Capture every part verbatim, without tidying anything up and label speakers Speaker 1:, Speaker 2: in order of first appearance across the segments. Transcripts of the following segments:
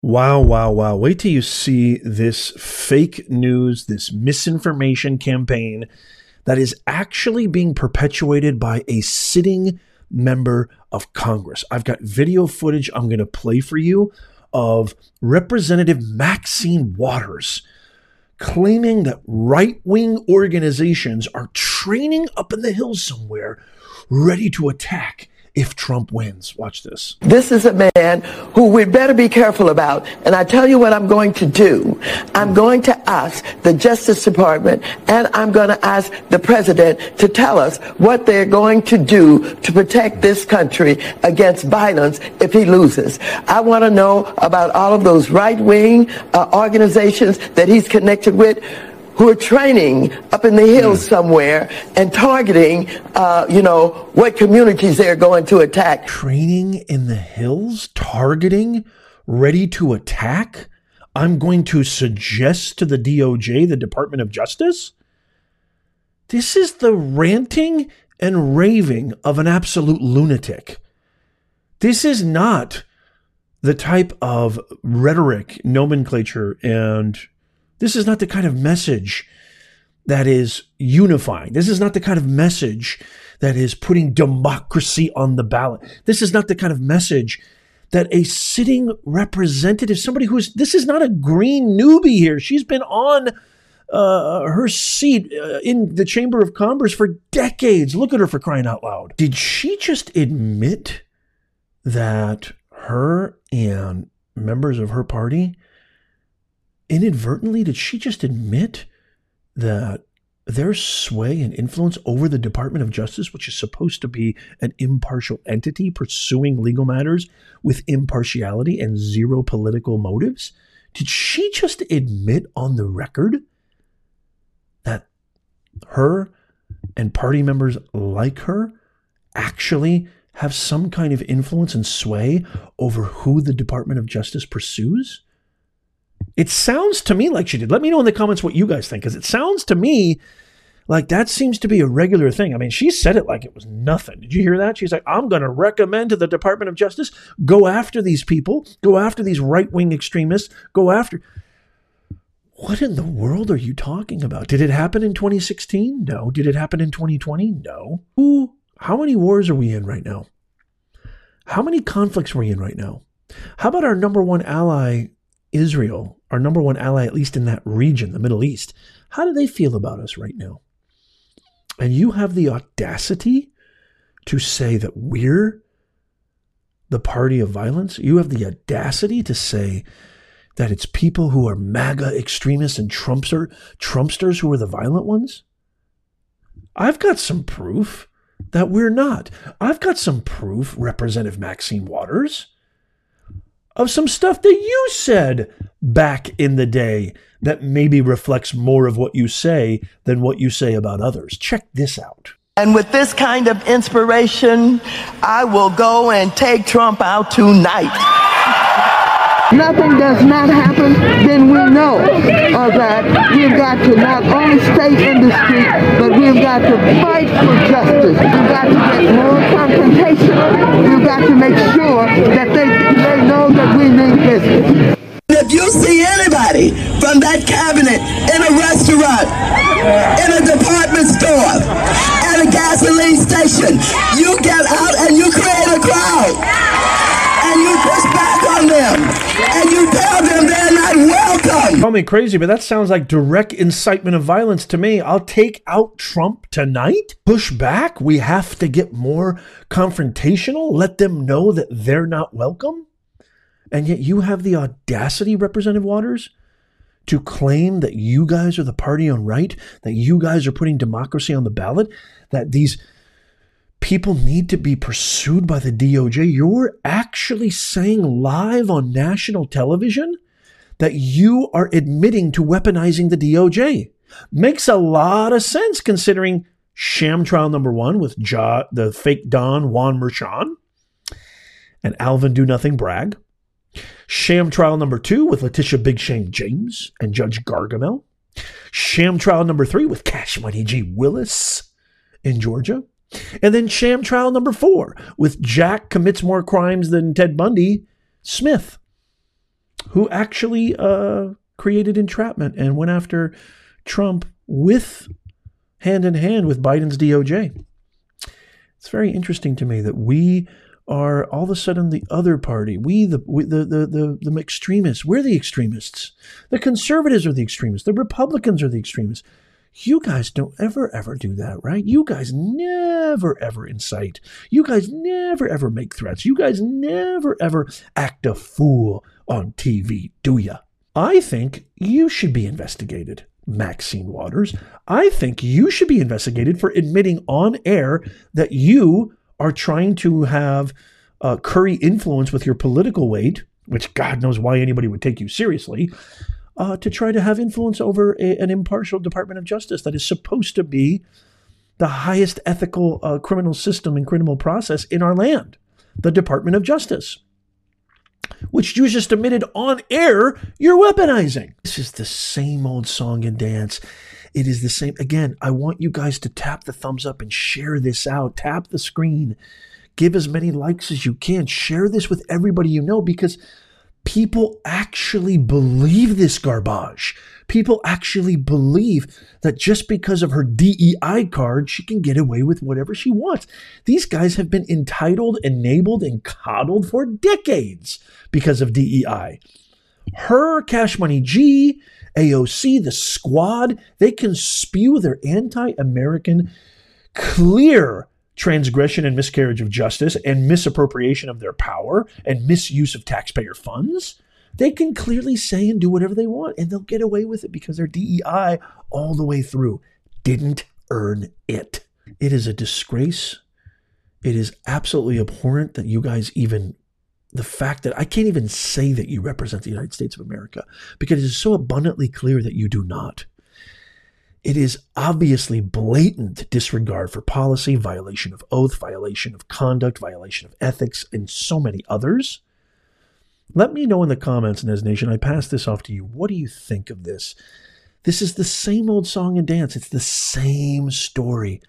Speaker 1: Wow, wow, wow. Wait till you see this fake news, this misinformation campaign that is actually being perpetuated by a sitting member of Congress. I've got video footage I'm going to play for you of Representative Maxine Waters claiming that right-wing organizations are training up in the hills somewhere ready to attack if Trump wins. Watch this.
Speaker 2: This is a man who we better be careful about. And I tell you what I'm going to do. I'm going to ask the Justice Department and I'm going to ask the president to tell us what they're going to do to protect this country against violence if he loses. I want to know about all of those right-wing uh, organizations that he's connected with, who are training up in the hills somewhere and targeting, uh, you know, what communities they're going to attack.
Speaker 1: Training in the hills? Targeting? Ready to attack? I'm going to suggest to the D O J, the Department of Justice? This is the ranting and raving of an absolute lunatic. This is not the type of rhetoric, nomenclature, and this is not the kind of message that is unifying. This is not the kind of message that is putting democracy on the ballot. This is not the kind of message that a sitting representative, somebody who's, this is not a green newbie here. She's been on uh, her seat uh, in the Chamber of Commerce for decades. Look at her, for crying out loud. Did she just admit that her and members of her party inadvertently, did she just admit that their sway and influence over the Department of Justice, which is supposed to be an impartial entity pursuing legal matters with impartiality and zero political motives, did she just admit on the record that her and party members like her actually have some kind of influence and sway over who the Department of Justice pursues? It sounds to me like she did. Let me know in the comments what you guys think, because it sounds to me like that seems to be a regular thing. I mean, she said it like it was nothing. Did you hear that? She's like, I'm going to recommend to the Department of Justice, go after these people, go after these right-wing extremists, go after. What in the world are you talking about? Did it happen in twenty sixteen? No. Did it happen in twenty twenty? No. Who? How many wars are we in right now? How many conflicts are we in right now? How about our number one ally, Israel, our number one ally, at least in that region, the Middle East? How do they feel about us right now? And you have the audacity to say that we're the party of violence? You have the audacity to say that it's people who are MAGA extremists and Trumpster, Trumpsters who are the violent ones? I've got some proof that we're not. I've got some proof, Representative Maxine Waters, of some stuff that you said back in the day that maybe reflects more of what you say than what you say about others. Check this out.
Speaker 2: And with this kind of inspiration, I will go and take Trump out tonight. Nothing does not happen, then we know uh, that we've got to not only stay in the street, but we've got to fight for justice. We've got to get more confrontation. We've got to make sure that they, they know that we mean business. If you see anybody from that cabinet in a restaurant, in a department store, at a gasoline station, you get out and you create a crowd. And you push back on them. And you tell them they're not welcome.
Speaker 1: Call me crazy, but that sounds like direct incitement of violence to me. I'll take out Trump tonight? Push back? We have to get more confrontational? Let them know that they're not welcome? And yet you have the audacity, Representative Waters, to claim that you guys are the party on right, that you guys are putting democracy on the ballot, that these people need to be pursued by the D O J. You're actually saying live on national television that you are admitting to weaponizing the D O J. Makes a lot of sense considering sham trial number one with ja, the fake Don Juan Merchan and Alvin Do Nothing Bragg. Sham trial number two with Letitia Big Shame James and Judge Gargamel. Sham trial number three with Cash Money G. Willis in Georgia. And then sham trial number four with Jack commits more crimes than Ted Bundy, Smith. who actually uh, created entrapment and went after Trump with hand in hand with Biden's D O J. It's very interesting to me that we are all of a sudden the other party. We, the, we, the, the, the, the extremists, we're the extremists. The conservatives are the extremists. The Republicans are the extremists. You guys don't ever, ever do that, right? You guys never, ever incite. You guys never, ever make threats. You guys never, ever act a fool on T V, do ya? I think you should be investigated, Maxine Waters. I think you should be investigated for admitting on air that you are trying to have uh, curry influence with your political weight, which God knows why anybody would take you seriously, uh, to try to have influence over a, an impartial Department of Justice that is supposed to be the highest ethical uh, criminal system and criminal process in our land, the Department of Justice, which you just admitted on air you're weaponizing. This is the same old song and dance. It is the same. Again, I want you guys to tap the thumbs up and share this out. Tap the screen. Give as many likes as you can. Share this with everybody you know, because people actually believe this garbage. People actually believe that just because of her D E I card, she can get away with whatever she wants. These guys have been entitled, enabled, and coddled for decades because of D E I. Her, Cash Money G, A O C, the squad, they can spew their anti-American, clear transgression and miscarriage of justice and misappropriation of their power and misuse of taxpayer funds. They can clearly say and do whatever they want, and they'll get away with it because their D E I all the way through didn't earn it. It is a disgrace. It is absolutely abhorrent that you guys even, the fact that I can't even say that you represent the United States of America because it is so abundantly clear that you do not. It is obviously blatant disregard for policy, violation of oath, violation of conduct, violation of ethics, and so many others. Let me know in the comments, Nez Nation. I pass this off to you. What do you think of this? This is the same old song and dance. It's the same story.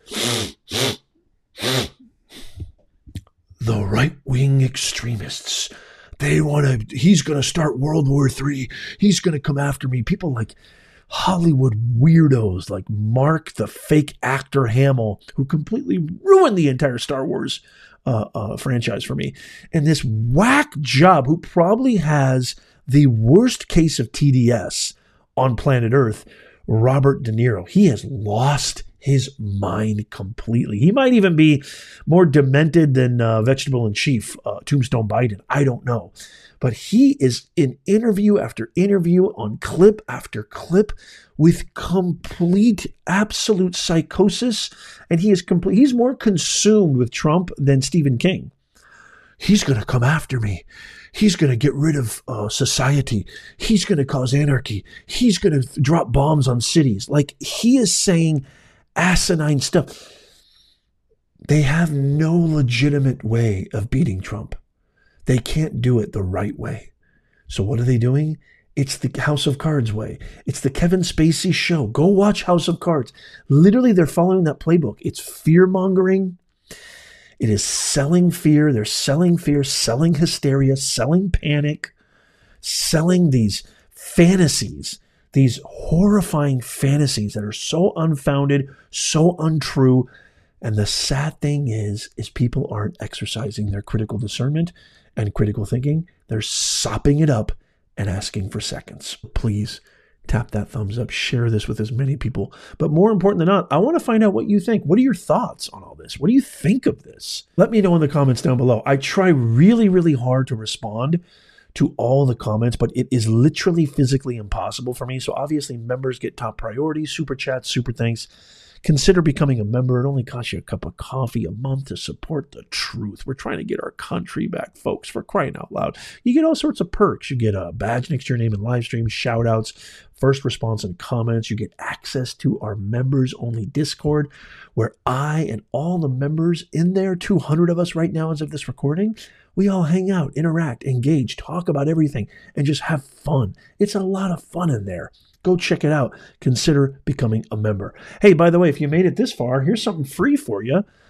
Speaker 1: The right-wing extremists, they want to, he's going to start World War Three. He's going to come after me. People like Hollywood weirdos like Mark, the fake actor Hamill, who completely ruined the entire Star Wars uh, uh, franchise for me. And this whack job who probably has the worst case of T D S on planet Earth, Robert De Niro. He has lost his mind completely. He might even be more demented than uh, Vegetable in Chief, uh, Tombstone Biden. I don't know. But he is in interview after interview on clip after clip with complete, absolute psychosis. And he is complete. He's more consumed with Trump than Stephen King. He's going to come after me. He's going to get rid of uh, society. He's going to cause anarchy. He's going to drop bombs on cities. Like, he is saying asinine stuff. They have no legitimate way of beating Trump. They can't do it the right way. So what are they doing? It's the House of Cards way. It's the Kevin Spacey show. Go watch House of Cards. Literally, they're following that playbook. It's fear-mongering. It is selling fear. They're selling fear, selling hysteria, selling panic, selling these fantasies, these horrifying fantasies that are so unfounded, so untrue. And the sad thing is, is people aren't exercising their critical discernment and critical thinking. They're sopping it up and asking for seconds. Please tap that thumbs up. Share this with as many people. But more important than not, I want to find out what you think. What are your thoughts on all this? What do you think of this? Let me know in the comments down below. I try really, really hard to respond to all the comments, but it is literally physically impossible for me. So obviously members get top priority, super chats, super thanks. Consider becoming a member. It only costs you a cup of coffee a month to support the truth. We're trying to get our country back, folks, for crying out loud. You get all sorts of perks. You get a badge next to your name in live streams, shout outs, first response and comments. You get access to our members only Discord, where I and all the members in there, two hundred of us right now as of this recording, we all hang out, interact, engage, talk about everything, and just have fun. It's a lot of fun in there. Go check it out. Consider becoming a member. Hey, by the way, if you made it this far, here's something free for you.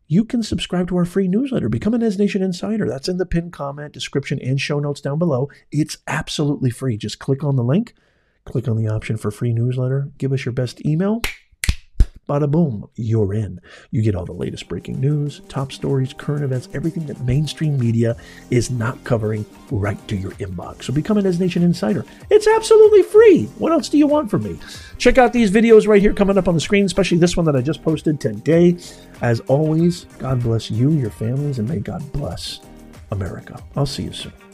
Speaker 1: you can subscribe to our free newsletter. Become an Ez Nation Insider. That's in the pinned comment, description, and show notes down below. It's absolutely free. Just click on the link, click on the option for free newsletter, give us your best email. Bada boom, you're in. You get all the latest breaking news, top stories, current events, everything that mainstream media is not covering right to your inbox. So become an Ez Nation Insider. It's absolutely free. What else do you want from me? Check out these videos right here coming up on the screen, especially this one that I just posted today. As always, God bless you, your families, and may God bless America. I'll see you soon.